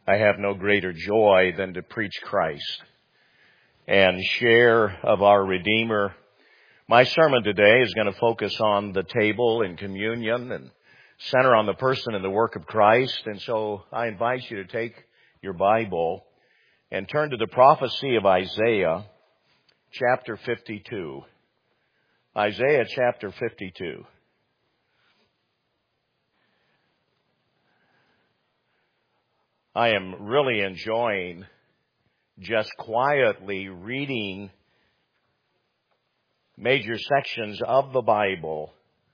I have no greater joy than to preach Christ and share of our Redeemer. My sermon today is going to focus on the table and communion and center on the person and the work of Christ. And so I invite you to take your Bible and turn to the prophecy of Isaiah chapter 52. Isaiah chapter 52. I am really enjoying just quietly reading major sections of the Bible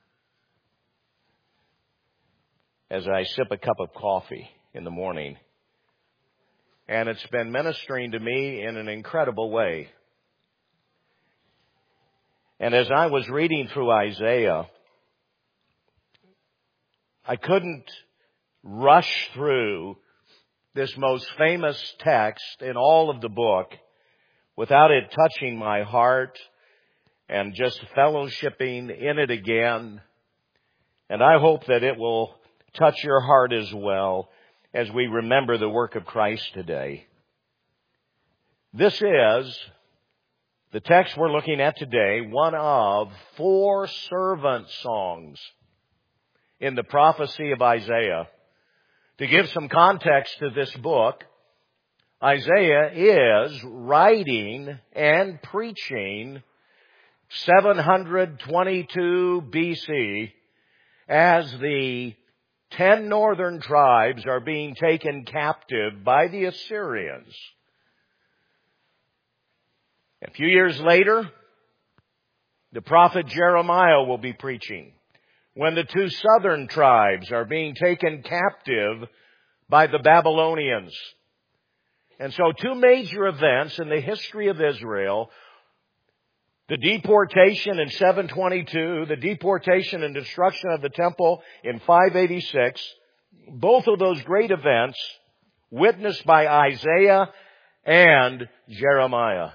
as I sip a cup of coffee in the morning. And it's been ministering to me in an incredible way. And as I was reading through Isaiah, I couldn't rush through this most famous text in all of the book without it touching my heart and just fellowshipping in it again. And I hope that it will touch your heart as well as we remember the work of Christ today. This is the text we're looking at today, one of 4 servant songs in the prophecy of Isaiah. To give some context to this book, Isaiah is writing and preaching 722 BC as the 10 northern tribes are being taken captive by the Assyrians. A few years later, the prophet Jeremiah will be preaching when the 2 southern tribes are being taken captive by the Babylonians. And so 2 major events in the history of Israel, the deportation in 722, the deportation and destruction of the temple in 586, both of those great events witnessed by Isaiah and Jeremiah.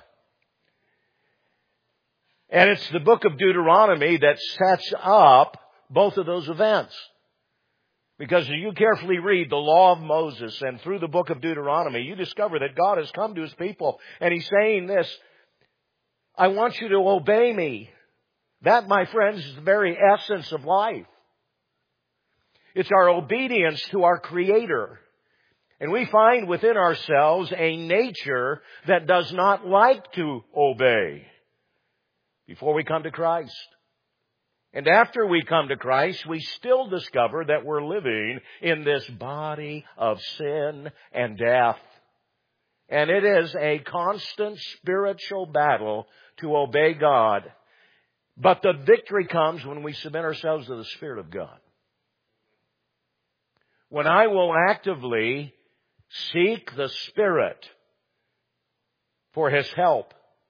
And it's the book of Deuteronomy that sets up both of those events. Because if you carefully read the law of Moses and through the book of Deuteronomy, you discover that God has come to His people and He's saying this, I want you to obey me. That, my friends, is the very essence of life. It's our obedience to our Creator. And we find within ourselves a nature that does not like to obey before we come to Christ. And after we come to Christ, we still discover that we're living in this body of sin and death. And it is a constant spiritual battle to obey God. But the victory comes when we submit ourselves to the Spirit of God. When I will actively seek the Spirit for His help.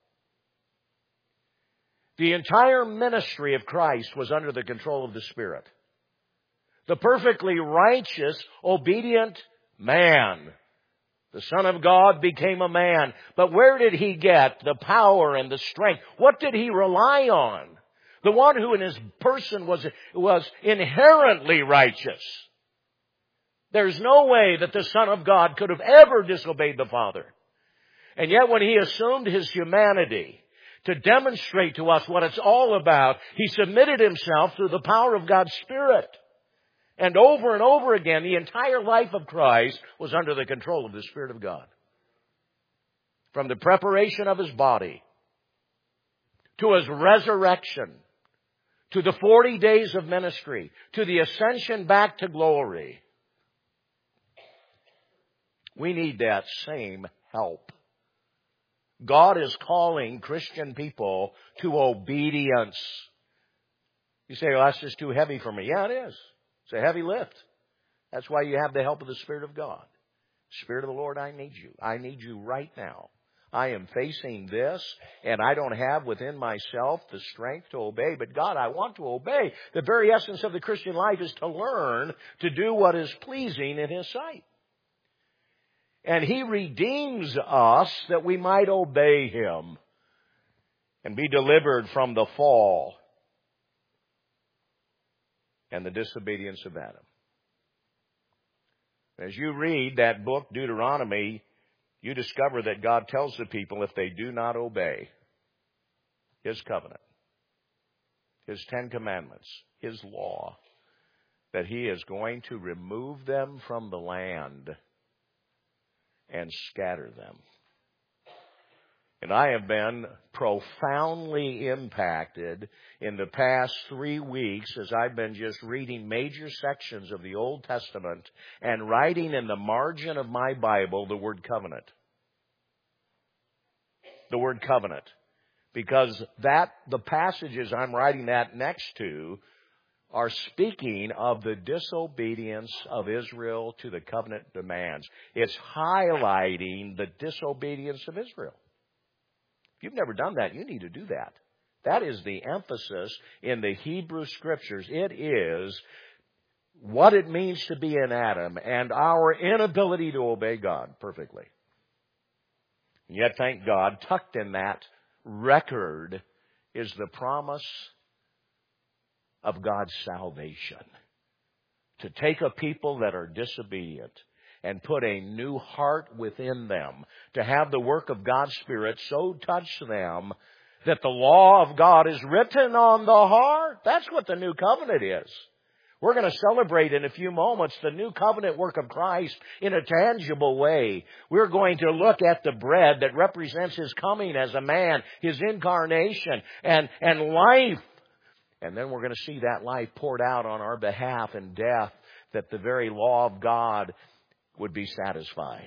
The entire ministry of Christ was under the control of the Spirit. The perfectly righteous, obedient man, the Son of God, became a man. But where did He get the power and the strength? What did He rely on? The one who in His person was inherently righteous. There's no way that the Son of God could have ever disobeyed the Father. And yet when He assumed His humanity, to demonstrate to us what it's all about, He submitted Himself through the power of God's Spirit. And over again, the entire life of Christ was under the control of the Spirit of God. From the preparation of His body, to His resurrection, to the 40 days of ministry, to the ascension back to glory. We need that same help. God is calling Christian people to obedience. You say, well, that's just too heavy for me. Yeah, it is. It's a heavy lift. That's why you have the help of the Spirit of God. Spirit of the Lord, I need you. I need you right now. I am facing this, and I don't have within myself the strength to obey. But God, I want to obey. The very essence of the Christian life is to learn to do what is pleasing in His sight. And He redeems us that we might obey Him and be delivered from the fall and the disobedience of Adam. As you read that book, Deuteronomy, you discover that God tells the people if they do not obey His covenant, His 10 commandments, His law, that He is going to remove them from the land and scatter them. And I have been profoundly impacted in the past 3 weeks as I've been just reading major sections of the Old Testament and writing in the margin of my Bible the word covenant. The word covenant. Because the passages I'm writing that next to are speaking of the disobedience of Israel to the covenant demands. It's highlighting the disobedience of Israel. If you've never done that, you need to do that. That is the emphasis in the Hebrew Scriptures. It is what it means to be in Adam and our inability to obey God perfectly. And yet, thank God, tucked in that record is the promise of God's salvation. To take a people that are disobedient and put a new heart within them. To have the work of God's Spirit so touch them that the law of God is written on the heart. That's what the new covenant is. We're going to celebrate in a few moments the new covenant work of Christ in a tangible way. We're going to look at the bread that represents His coming as a man, His incarnation, and life. And then we're going to see that life poured out on our behalf in death, that the very law of God would be satisfied.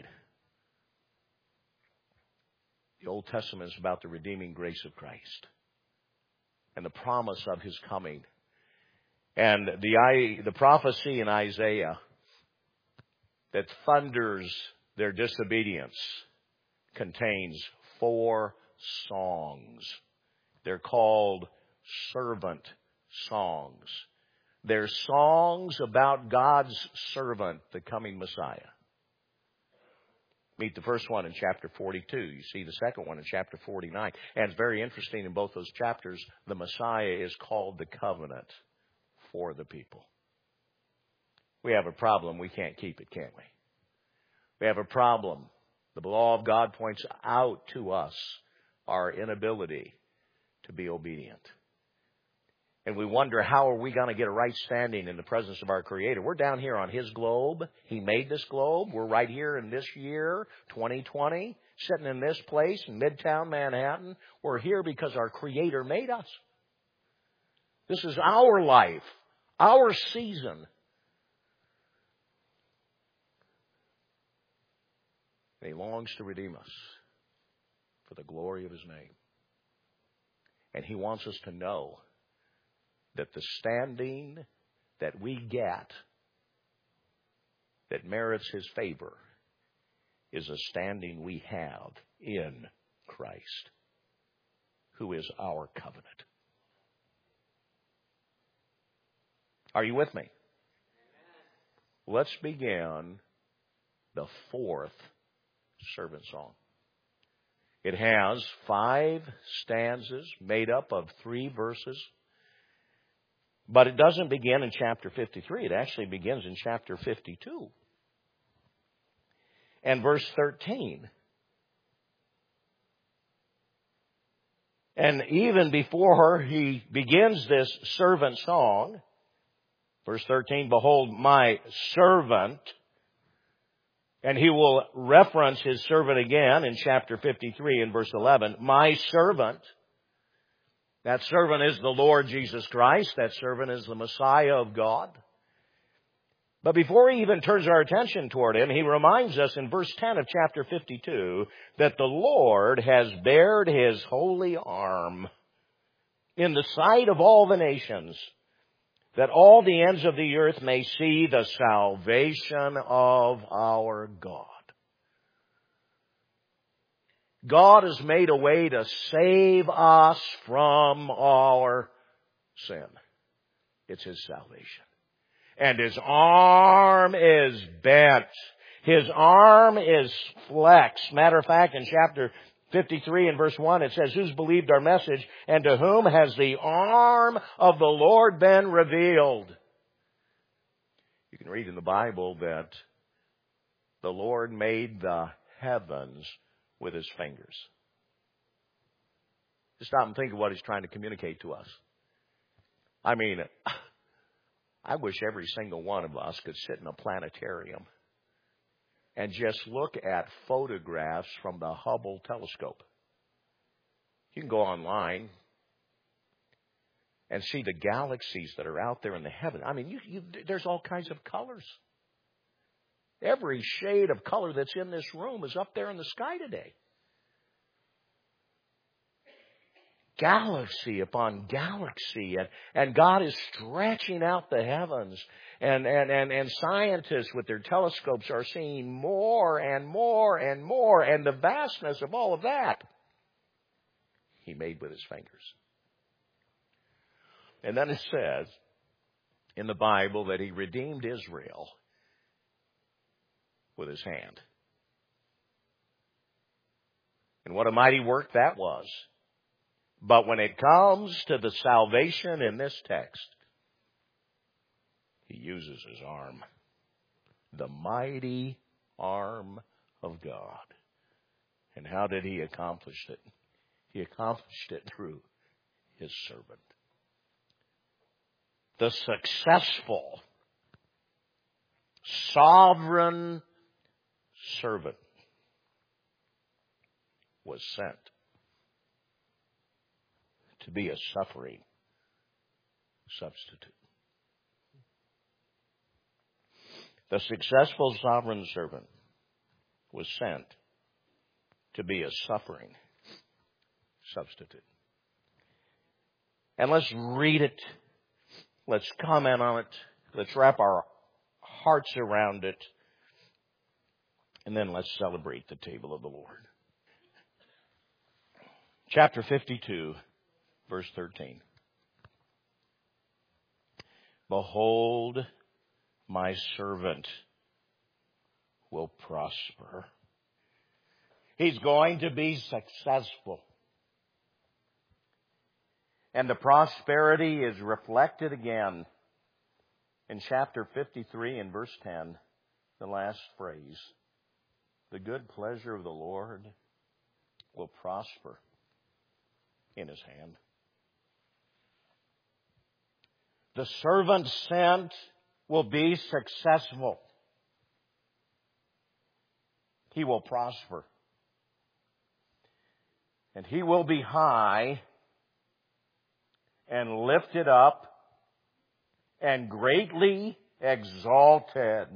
The Old Testament is about the redeeming grace of Christ and the promise of His coming. And the prophecy in Isaiah that thunders their disobedience contains 4 songs. They're called servant songs. They're songs about God's servant, the coming Messiah. Meet the first one in chapter 42. You see the second one in chapter 49. And it's very interesting in both those chapters, the Messiah is called the covenant for the people. We have a problem. We can't keep it, can't we? We have a problem. The law of God points out to us our inability to be obedient. And we wonder, how are we going to get a right standing in the presence of our Creator? We're down here on His globe. He made this globe. We're right here in this year, 2020, sitting in this place in Midtown Manhattan. We're here because our Creator made us. This is our life, our season. And He longs to redeem us for the glory of His name. And He wants us to know that the standing that we get that merits His favor is a standing we have in Christ, who is our covenant. Are you with me? Let's begin the 4th servant song. It has 5 stanzas made up of 3 verses. But it doesn't begin in chapter 53. It actually begins in chapter 52. And verse 13. And even before he begins this servant song, verse 13, behold my servant. And he will reference his servant again in chapter 53 and verse 11. My servant. That servant is the Lord Jesus Christ. That servant is the Messiah of God. But before he even turns our attention toward Him, he reminds us in verse 10 of chapter 52 that the Lord has bared His holy arm in the sight of all the nations, that all the ends of the earth may see the salvation of our God. God has made a way to save us from our sin. It's His salvation. And His arm is bent. His arm is flexed. Matter of fact, in chapter 53 and verse 1, it says, who's believed our message, and to whom has the arm of the Lord been revealed? You can read in the Bible that The Lord made the heavens with His fingers. Just stop and think of what He's trying to communicate to us. I mean, I wish every single one of us could sit in a planetarium and just look at photographs from the Hubble telescope. You can go online and see the galaxies that are out there in the heaven. I mean, there's all kinds of colors. Every shade of color that's in this room is up there in the sky today. Galaxy upon galaxy, and God is stretching out the heavens, and scientists with their telescopes are seeing more and more and more, and the vastness of all of that He made with His fingers. And then it says in the Bible that He redeemed Israel with His hand. And what a mighty work that was. But when it comes to the salvation in this text, He uses His arm. The mighty arm of God. And how did He accomplish it? He accomplished it through His servant. The successful, sovereign servant was sent to be a suffering substitute. The successful sovereign servant was sent to be a suffering substitute. And let's read it. Let's comment on it. Let's wrap our hearts around it. And then let's celebrate the table of the Lord. Chapter 52. Verse 13. Behold, my servant will prosper. He's going to be successful. And the prosperity is reflected again in chapter 53 and verse 10, the last phrase. The good pleasure of the Lord will prosper in His hand. The servant sent will be successful. He will prosper. And he will be high and lifted up and greatly exalted.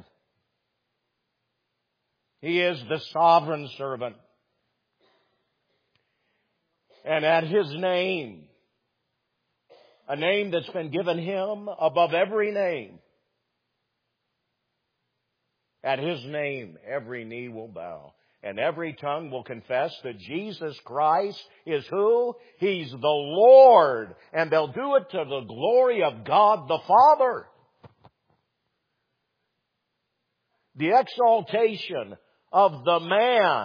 He is the sovereign servant. And at His name, a name that's been given Him above every name, at His name, every knee will bow. And every tongue will confess that Jesus Christ is who? He's the Lord. And they'll do it to the glory of God the Father. The exaltation of the man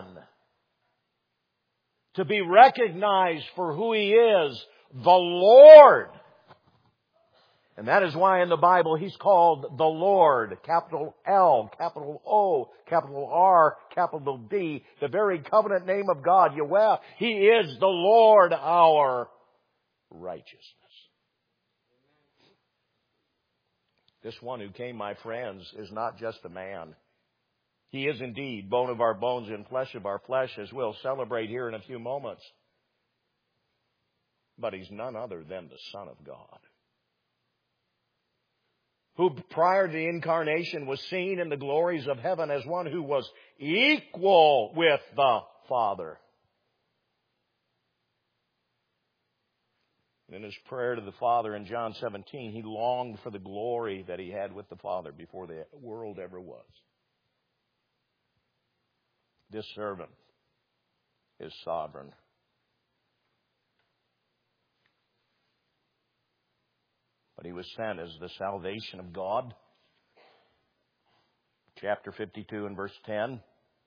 to be recognized for who He is, the Lord. And that is why in the Bible He's called the Lord, capital L, capital O, capital R, capital D, the very covenant name of God, Yahweh. He is the Lord, our righteousness. This one who came, my friends, is not just a man. He is indeed bone of our bones and flesh of our flesh, as we'll celebrate here in a few moments. But He's none other than the Son of God, who prior to the incarnation was seen in the glories of heaven as one who was equal with the Father. In His prayer to the Father in John 17, He longed for the glory that He had with the Father before the world ever was. This servant is sovereign. But He was sent as the salvation of God. Chapter 52 and verse 10.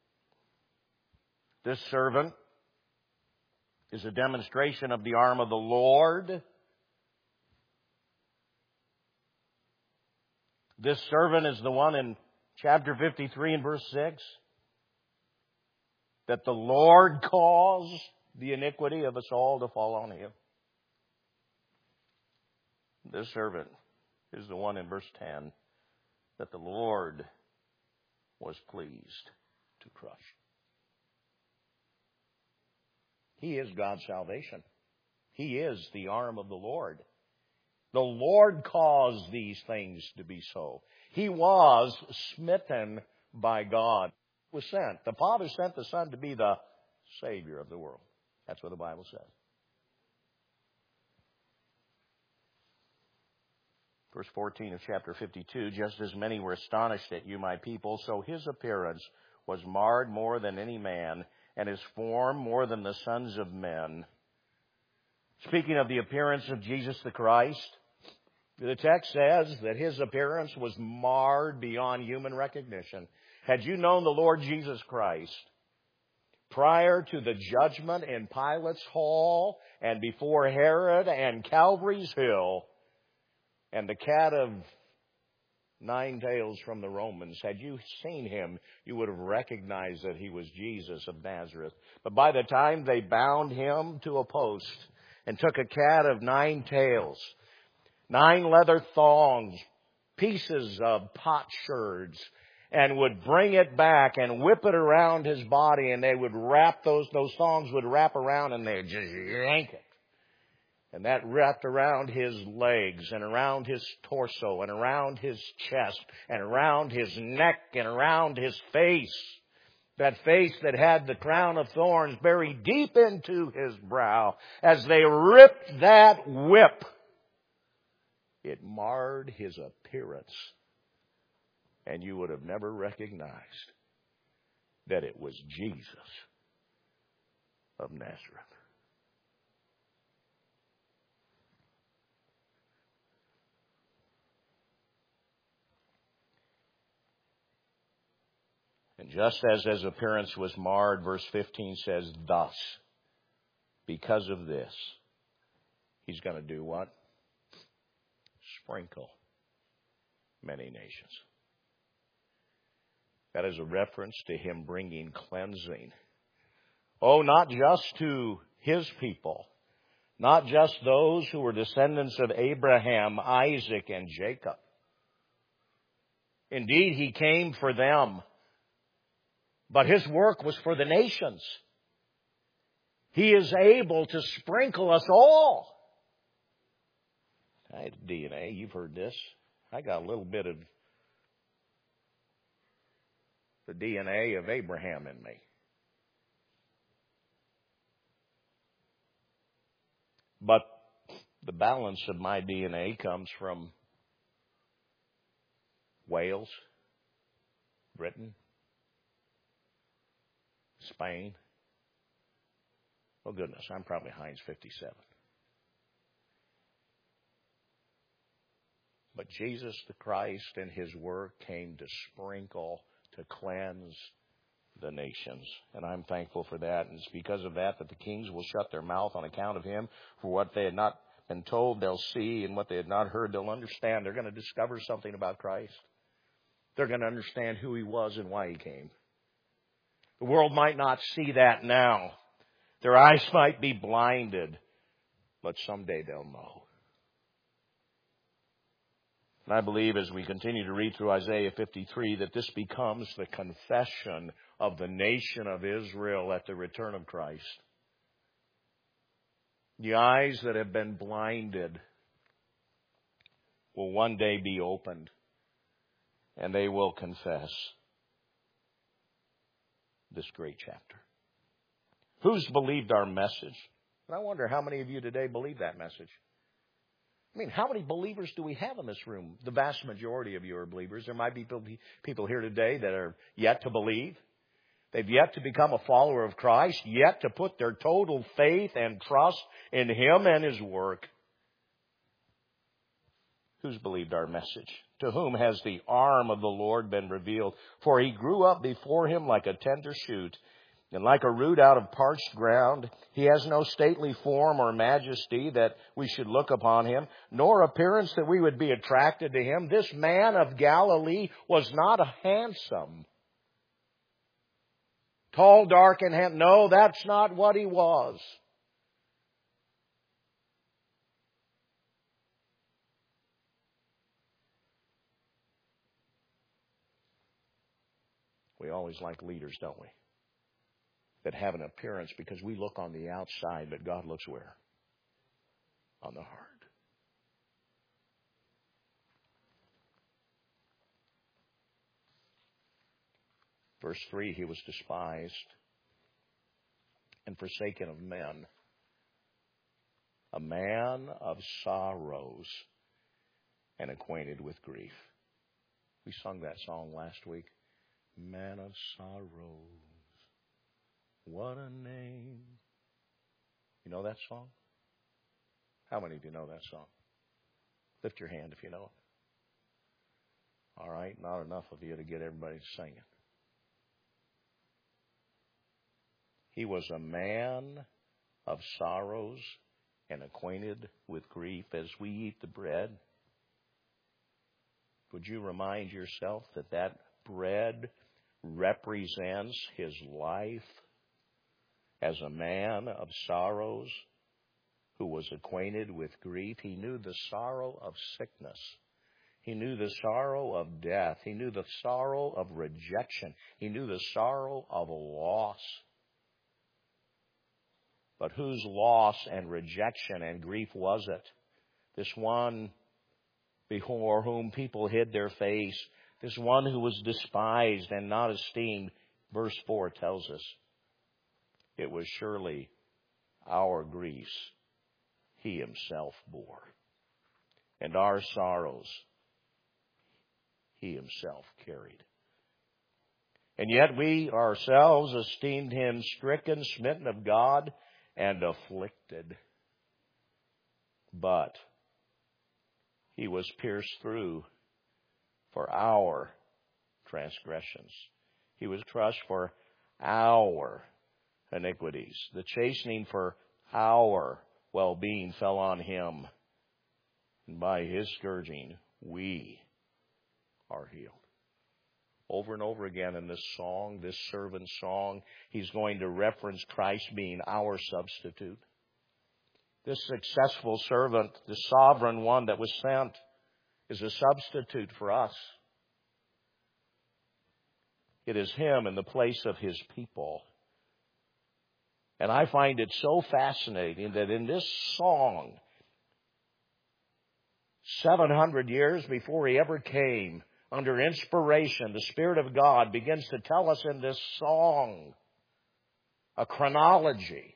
This servant is a demonstration of the arm of the Lord. This servant is the one in chapter 53 and verse 6, that the Lord caused the iniquity of us all to fall on Him. This servant is the one in verse 10 that the Lord was pleased to crush. He is God's salvation. He is the arm of the Lord. The Lord caused these things to be so. He was smitten by God. He was sent. The Father sent the Son to be the Savior of the world. That's what the Bible says. Verse 14 of chapter 52, just as many were astonished at you, my people, so His appearance was marred more than any man, and His form more than the sons of men. Speaking of the appearance of Jesus the Christ, the text says that His appearance was marred beyond human recognition. Had you known the Lord Jesus Christ prior to the judgment in Pilate's hall and before Herod and Calvary's hill and the cat of 9 tails from the Romans, had you seen Him, you would have recognized that He was Jesus of Nazareth. But by the time they bound Him to a post and took a cat of 9 tails, 9 leather thongs, pieces of potsherds, and would bring it back and whip it around His body, and they would wrap those thongs would wrap around, and they'd just yank it. And that wrapped around His legs and around His torso and around His chest and around His neck and around His face. That face that had the crown of thorns buried deep into His brow. As they ripped that whip, it marred His appearance. And you would have never recognized that it was Jesus of Nazareth. And just as His appearance was marred, verse 15 says, thus, because of this, He's going to do what? Sprinkle many nations. That is a reference to Him bringing cleansing. Oh, not just to His people, not just those who were descendants of Abraham, Isaac, and Jacob. Indeed, He came for them. But His work was for the nations. He is able to sprinkle us all. I had DNA. You've heard this. I got a little bit of the DNA of Abraham in me. But the balance of my DNA comes from Wales, Britain, Spain. Oh goodness, I'm probably Heinz 57. But Jesus the Christ and His work came to sprinkle, to cleanse the nations. And I'm thankful for that. And it's because of that that the kings will shut their mouth on account of Him. For what they had not been told, they'll see. And what they had not heard, they'll understand. They're going to discover something about Christ. They're going to understand who He was and why He came. The world might not see that now. Their eyes might be blinded. But someday they'll know. And I believe as we continue to read through Isaiah 53 that this becomes the confession of the nation of Israel at the return of Christ. The eyes that have been blinded will one day be opened, and they will confess this great chapter. Who's believed our message? And I wonder how many of you today believe that message. I mean, how many believers do we have in this room? The vast majority of you are believers. There might be people here today that are yet to believe. They've yet to become a follower of Christ, yet to put their total faith and trust in Him and His work. Who's believed our message? To whom has the arm of the Lord been revealed? For He grew up before Him like a tender shoot. And like a root out of parched ground, he has no stately form or majesty that we should look upon him, nor appearance that we would be attracted to him. This man of Galilee was not handsome. Tall, dark, and handsome. No, that's not what he was. We always like leaders, don't we? That have an appearance because we look on the outside, but God looks where? On the heart. Verse 3, he was despised and forsaken of men, a man of sorrows and acquainted with grief. We sung that song last week. Man of sorrows, what a name. You know that song? How many of you know that song? Lift your hand if you know it. All right, not enough of you to get everybody to sing it. He was a man of sorrows and acquainted with grief. As we eat the bread, would you remind yourself that that bread represents his life as a man of sorrows who was acquainted with grief? He knew the sorrow of sickness. He knew the sorrow of death. He knew the sorrow of rejection. He knew the sorrow of loss. But whose loss and rejection and grief was it? This one before whom people hid their face, this one who was despised and not esteemed. Verse 4 tells us it was surely our griefs he himself bore, and our sorrows he himself carried. And yet we ourselves esteemed him stricken, smitten of God, and afflicted. But he was pierced through for our transgressions. He was crushed for our iniquities. The chastening for our well-being fell on him. And by his scourging, we are healed. Over and over again in this song, this servant song, he's going to reference Christ being our substitute. This successful servant, the sovereign one that was sent, is a substitute for us. It is him in the place of his people. And I find it so fascinating that in this song, 700 years before he ever came, under inspiration, the Spirit of God begins to tell us in this song a chronology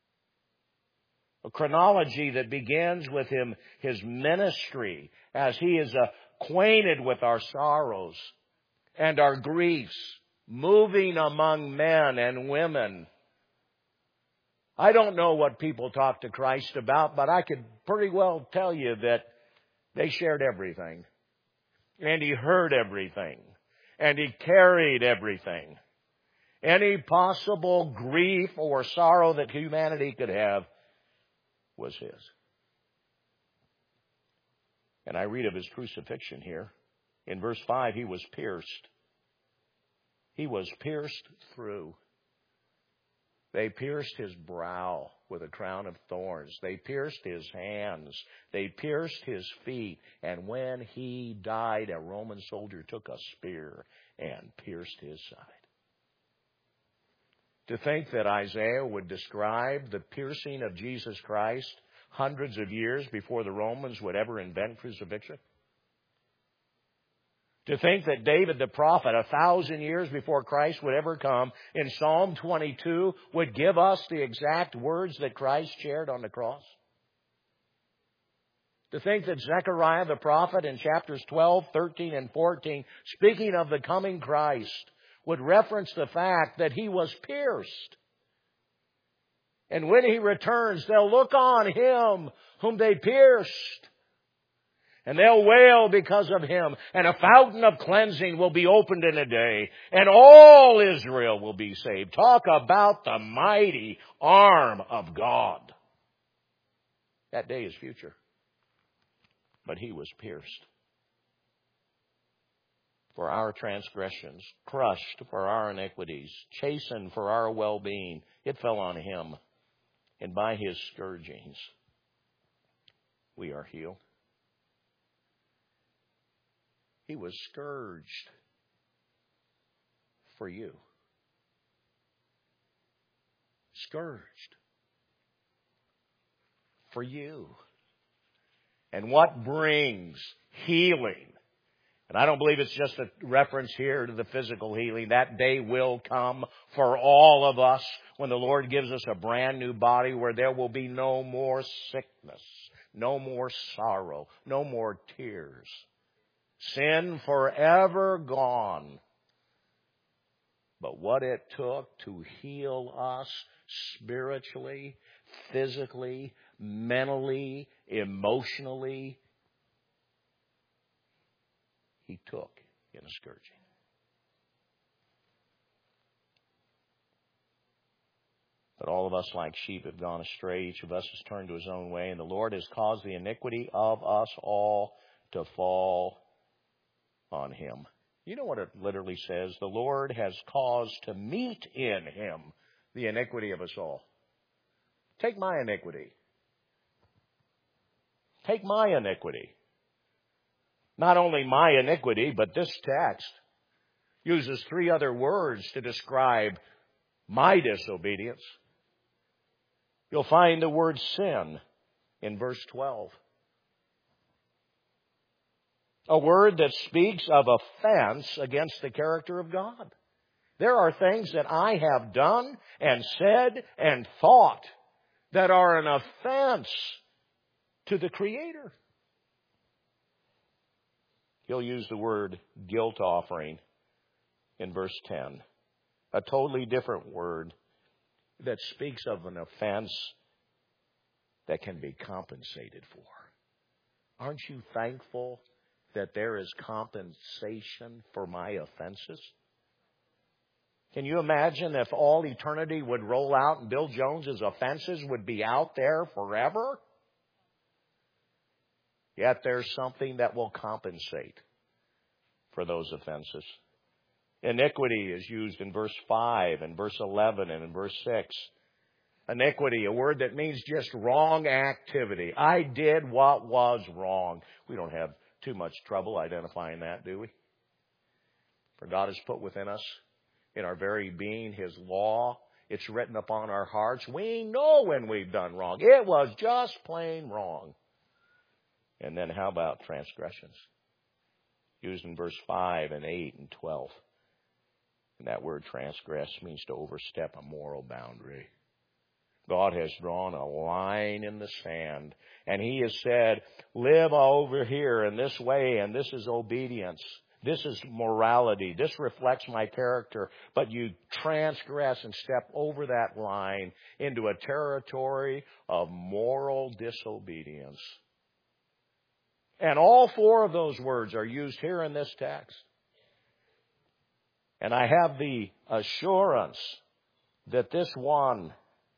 that begins with him, his ministry, as he is acquainted with our sorrows and our griefs, moving among men and women. I don't know what people talk to Christ about, but I could pretty well tell you that they shared everything. And he heard everything. And he carried everything. Any possible grief or sorrow that humanity could have was his. And I read of his crucifixion here. In verse 5, he was pierced. He was pierced through. They pierced his brow with a crown of thorns. They pierced his hands. They pierced his feet. And when he died, a Roman soldier took a spear and pierced his side. To think that Isaiah would describe the piercing of Jesus Christ hundreds of years before the Romans would ever invent crucifixion. To think that David the prophet, 1,000 years before Christ would ever come, in Psalm 22, would give us the exact words that Christ shared on the cross. To think that Zechariah the prophet in chapters 12, 13, and 14, speaking of the coming Christ, would reference the fact that he was pierced. And when he returns, they'll look on him whom they pierced. And they'll wail because of him. And a fountain of cleansing will be opened in a day. And all Israel will be saved. Talk about the mighty arm of God. That day is future. But he was pierced for our transgressions, crushed for our iniquities, chastened for our well-being. It fell on him. And by his scourgings, we are healed. He was scourged for you. Scourged for you. And what brings healing? And I don't believe it's just a reference here to the physical healing. That day will come for all of us when the Lord gives us a brand new body where there will be no more sickness, no more sorrow, no more tears. Sin forever gone. But what it took to heal us spiritually, physically, mentally, emotionally, he took in a scourging. But all of us like sheep have gone astray. Each of us has turned to his own way, and the Lord has caused the iniquity of us all to fall on him. You know what it literally says? The Lord has caused to meet in him the iniquity of us all. Take my iniquity. Take my iniquity. Not only my iniquity, but this text uses 3 other words to describe my disobedience. You'll find the word sin in verse 12. A word that speaks of offense against the character of God. There are things that I have done and said and thought that are an offense to the Creator. He'll use the word guilt offering in verse 10. A totally different word that speaks of an offense that can be compensated for. Aren't you thankful that there is compensation for my offenses? Can you imagine if all eternity would roll out and Bill Jones's offenses would be out there forever? Yet there's something that will compensate for those offenses. Iniquity is used in verse 5 and verse 11 and in verse 6. Iniquity, a word that means just wrong activity. I did what was wrong. We don't have too much trouble identifying that, do we? For God has put within us, in our very being, his law. It's written upon our hearts. We know when we've done wrong. It was just plain wrong. And then how about transgressions? Used in verse 5 and 8 and 12. And that word transgress means to overstep a moral boundary. God has drawn a line in the sand. And he has said, live over here in this way, and this is obedience. This is morality. This reflects my character. But you transgress and step over that line into a territory of moral disobedience. And all 4 of those words are used here in this text. And I have the assurance that this one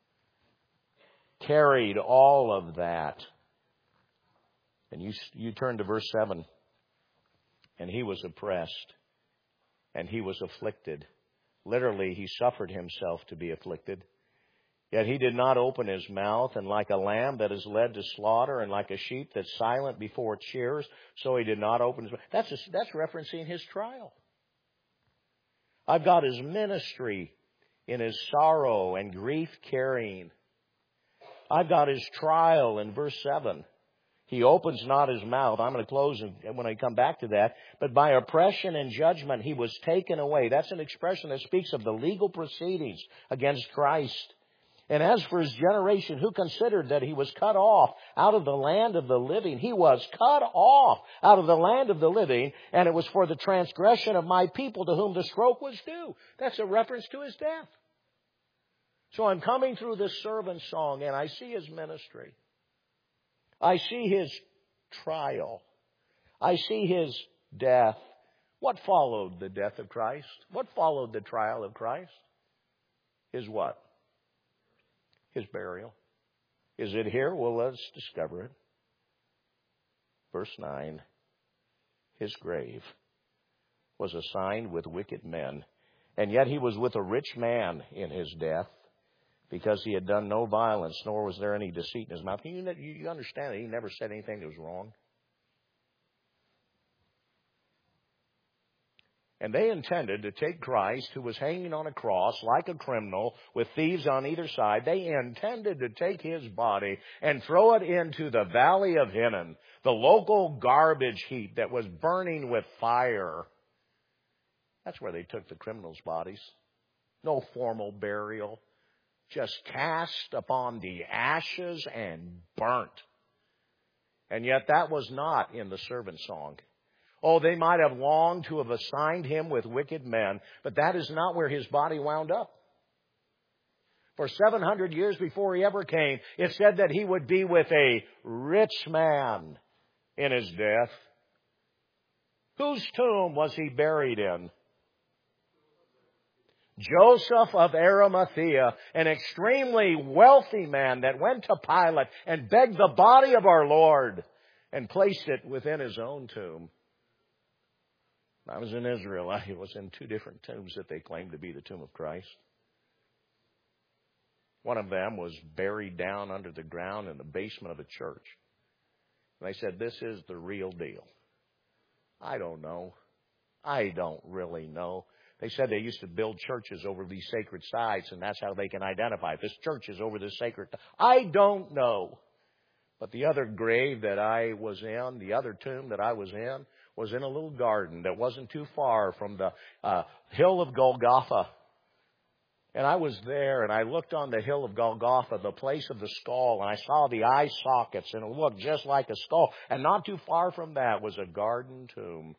carried all of that. And you turn to verse 7. And he was oppressed, and he was afflicted. Literally, he suffered himself to be afflicted. Yet he did not open his mouth, and like a lamb that is led to slaughter, and like a sheep that's silent before its shearers, so he did not open his mouth. That's referencing his trial. I've got his ministry in his sorrow and grief carrying. I've got his trial in verse 7. He opens not his mouth. I'm going to close when I come back to that. But by oppression and judgment, he was taken away. That's an expression that speaks of the legal proceedings against Christ. And as for his generation, who considered that he was cut off out of the land of the living? He was cut off out of the land of the living, and it was for the transgression of my people to whom the stroke was due. That's a reference to his death. So I'm coming through this servant song, and I see his ministry. I see his trial. I see His death. What followed the death of Christ? What followed the trial of Christ? His what? His burial. Is it here? Well, let's discover it. Verse 9. His grave was assigned with wicked men, and yet He was with a rich man in His death, because He had done no violence, nor was there any deceit in His mouth. You understand that He never said anything that was wrong? And they intended to take Christ, who was hanging on a cross like a criminal with thieves on either side. They intended to take His body and throw it into the Valley of Hinnom, the local garbage heap that was burning with fire. That's where they took the criminals' bodies. No formal burial. Just cast upon the ashes and burnt. And yet that was not in the servant song. Oh, they might have longed to have assigned Him with wicked men, but that is not where His body wound up. For 700 years before He ever came, it said that He would be with a rich man in His death. Whose tomb was He buried in? Joseph of Arimathea, an extremely wealthy man that went to Pilate and begged the body of our Lord and placed it within his own tomb. I was in Israel. I was in 2 different tombs that they claimed to be the tomb of Christ. One of them was buried down under the ground in the basement of a church. And they said, this is the real deal. I don't know. I don't really know. They said they used to build churches over these sacred sites, and that's how they can identify it. This church is over this sacred. I don't know. But the other grave that I was in, the other tomb that I was in a little garden that wasn't too far from the hill of Golgotha. And I was there, and I looked on the hill of Golgotha, the place of the skull, and I saw the eye sockets, and it looked just like a skull. And not too far from that was a garden tomb.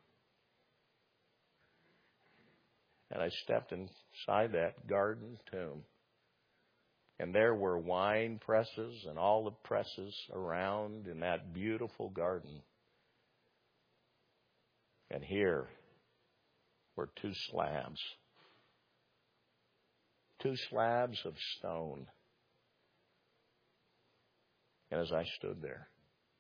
And I stepped inside that garden tomb. And there were wine presses and olive presses around in that beautiful garden. And here were 2 slabs. 2 slabs of stone. And as I stood there,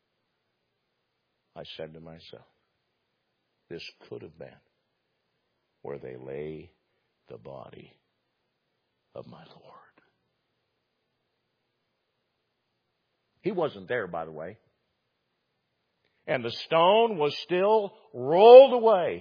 I said to myself, this could have been where they lay the body of my Lord. He wasn't there, by the way. And the stone was still rolled away.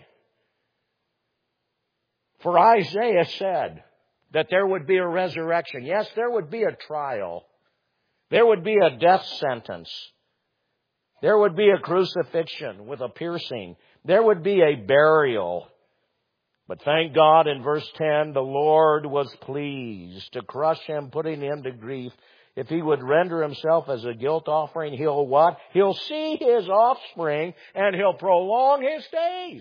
For Isaiah said that there would be a resurrection. Yes, there would be a trial. There would be a death sentence. There would be a crucifixion with a piercing. There would be a burial. But thank God, in verse 10, the Lord was pleased to crush him, putting him to grief. If he would render himself as a guilt offering, he'll what? He'll see his offspring, and he'll prolong his days.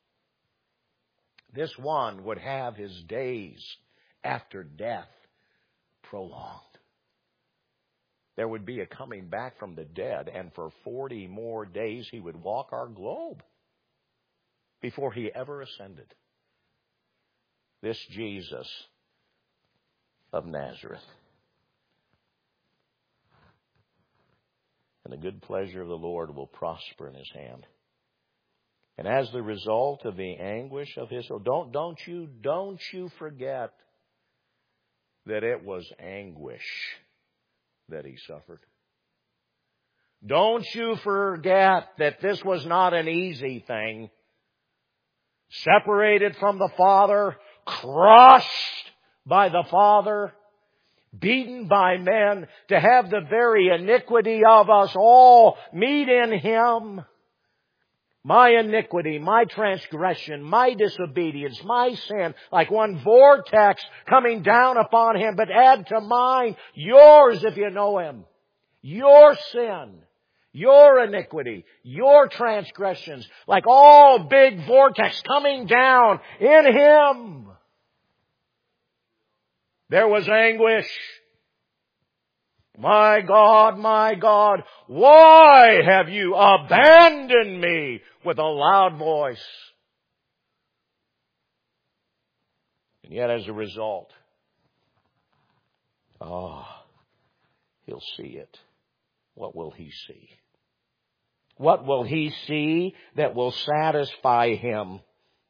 This one would have his days after death prolonged. There would be a coming back from the dead, and for 40 more days he would walk our globe before he ever ascended. This Jesus of Nazareth. And the good pleasure of the Lord will prosper in his hand. And as the result of the anguish of his soul, don't you forget that it was anguish that he suffered. Don't you forget that this was not an easy thing. Separated from the Father, crushed by the Father, beaten by men, to have the very iniquity of us all meet in him. My iniquity, my transgression, my disobedience, my sin, like one vortex coming down upon him, but add to mine yours if you know him. Your sin, your iniquity, your transgressions, like all big vortex coming down in him. There was anguish. my God, why have you abandoned me?" with a loud voice. And yet as a result, he'll see it. What will he see? What will he see that will satisfy him?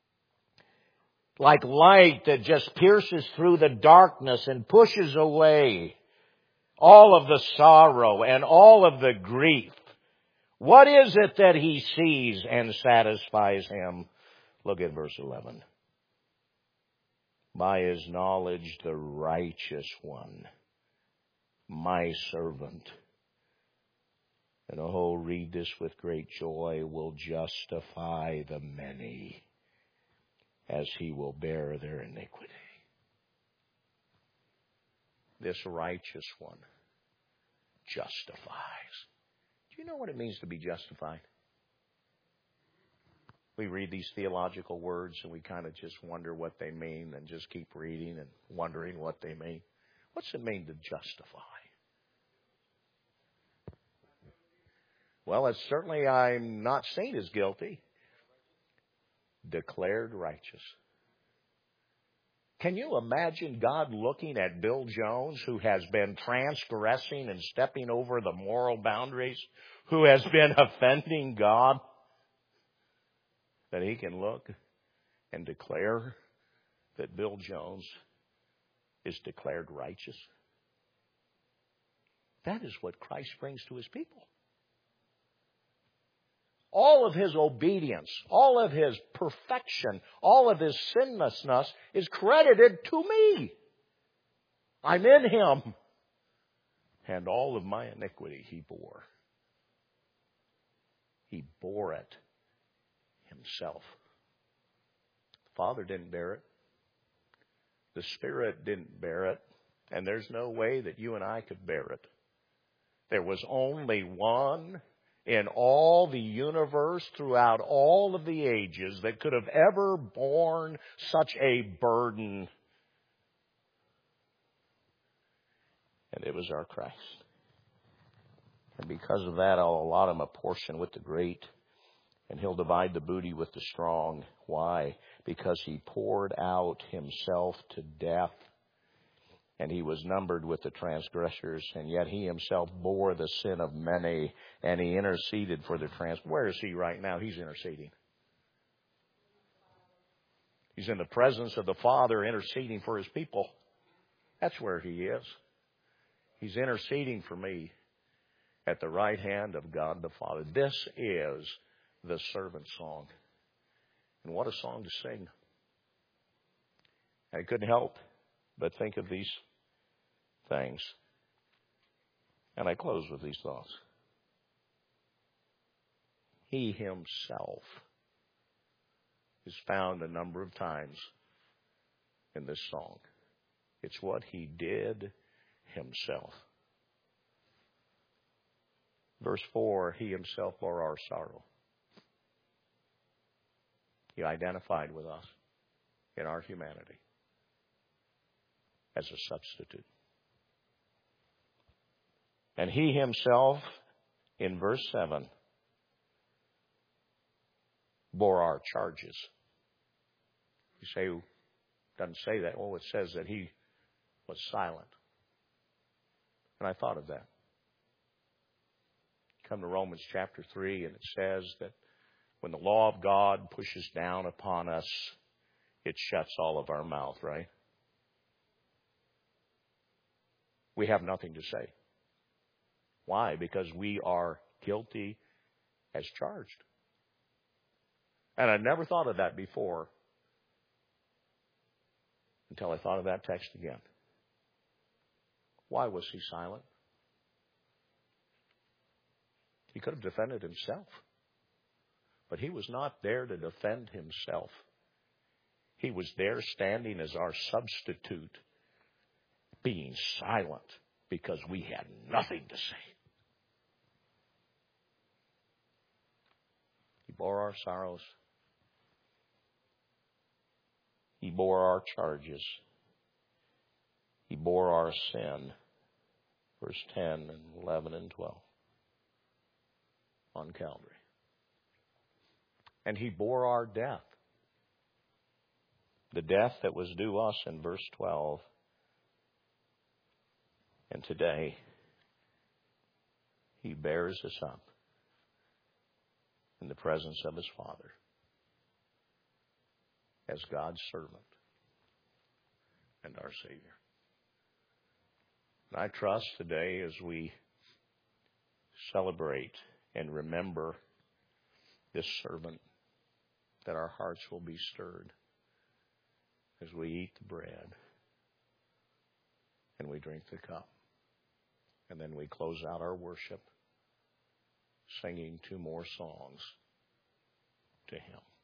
Like light that just pierces through the darkness and pushes away all of the sorrow and all of the grief. What is it that he sees and satisfies him? Look at verse 11. By his knowledge, the righteous one, my servant, and read this with great joy, will justify the many as he will bear their iniquity. This righteous one justifies. Do you know what it means to be justified? We read these theological words and we kind of just wonder what they mean and just keep reading and wondering what they mean. What's it mean to justify? Well, it's certainly I'm not seen as guilty. Declared righteous. Can you imagine God looking at Bill Jones, who has been transgressing and stepping over the moral boundaries, who has been offending God, that he can look and declare that Bill Jones is declared righteous? That is what Christ brings to his people. All of his obedience, all of his perfection, all of his sinlessness is credited to me. I'm in him. And all of my iniquity he bore. He bore it himself. The Father didn't bear it. The Spirit didn't bear it. And there's no way that you and I could bear it. There was only one in all the universe, throughout all of the ages, that could have ever borne such a burden. And it was our Christ. And because of that, I'll allot him a portion with the great, and he'll divide the booty with the strong. Why? Because he poured out himself to death. And he was numbered with the transgressors, and yet he himself bore the sin of many, and he interceded for the Where is he right now? He's interceding. He's in the presence of the Father interceding for his people. That's where he is. He's interceding for me at the right hand of God the Father. This is the servant song. And what a song to sing. I couldn't help but think of these things. And I close with these thoughts. He himself is found a number of times in this song. It's what he did himself. Verse 4, he himself bore our sorrow. He identified with us in our humanity as a substitute. And he himself, in verse 7, bore our charges. You say, it doesn't say that. Oh, it says that he was silent. And I thought of that. Come to Romans chapter 3, and it says that when the law of God pushes down upon us, it shuts all of our mouth, right? We have nothing to say. Why? Because we are guilty as charged. And I never thought of that before until I thought of that text again. Why was he silent? He could have defended himself. But he was not there to defend himself. He was there standing as our substitute, being silent because we had nothing to say. He bore our sorrows. He bore our charges. He bore our sin. verse 10 and 11 and 12 on Calvary. And He bore our death. The death that was due us in verse 12. And today, He bears us up in the presence of His Father as God's servant and our Savior. And I trust today as we celebrate and remember this servant that our hearts will be stirred as we eat the bread and we drink the cup. And then we close out our worship singing two more songs to Him.